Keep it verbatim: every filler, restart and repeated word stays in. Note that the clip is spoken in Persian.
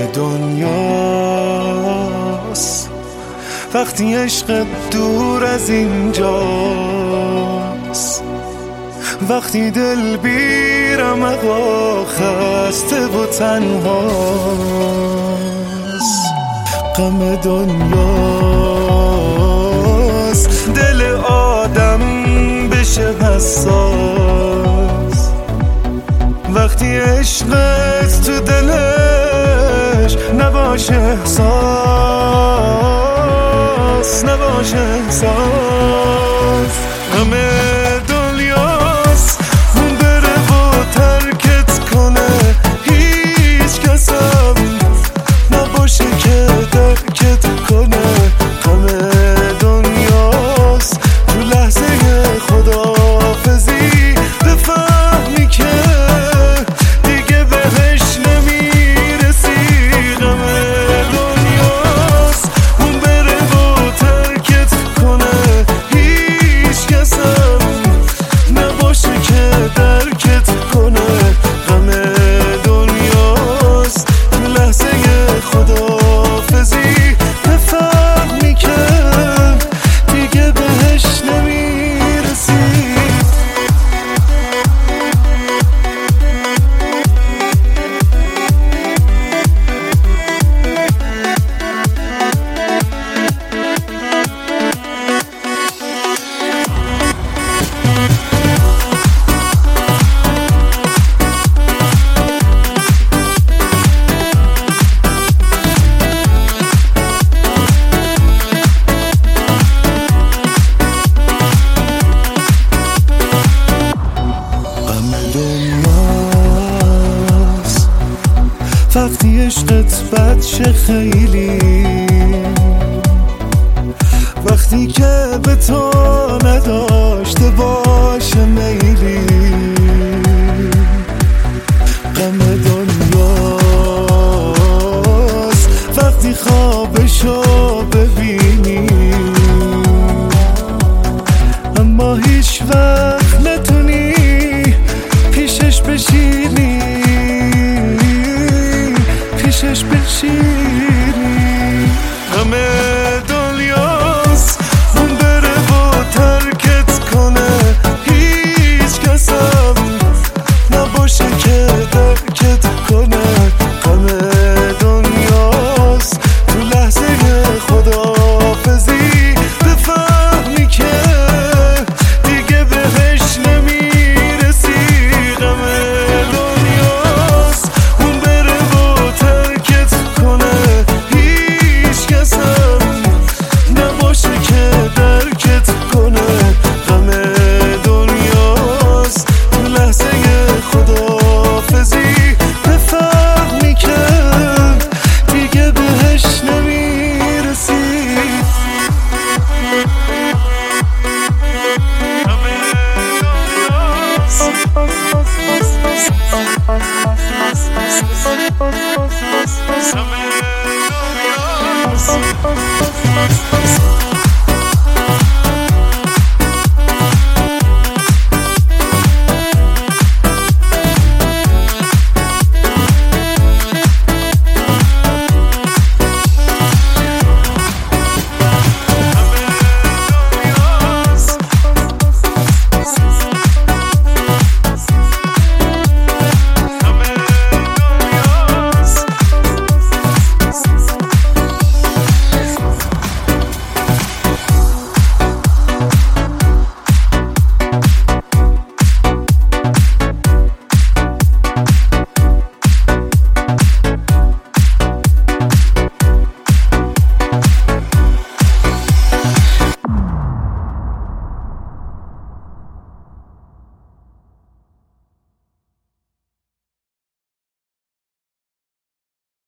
دنیاست وقتی عشق دور از اینجاست، وقتی دل بیرم اقا خسته و تنهاست. غم دنیاست دل آدم بشه حساس، وقتی عشقت تو دلش نباشه احساس، نباشه احساس. غم دنیاست اون بره و ترکت کنه، هیچ کسم نباشه که درکت کنه. غم دنیاست تو لحظه خداحافظی بفهمی که دیگه بهش نمیرسی. غم دنیاست اون بره و ترکت کنه، هیچ کسم نباشه که درکت کنه. غم دنیاست تو لحظه خداحافظی بفهمی که دیگه بهش نمیرسی. وقتی عشقت بد شه خیلی، وقتی که به تو نداشته باشه میلی. غم دنیاست وقتی خوابشو ببینی،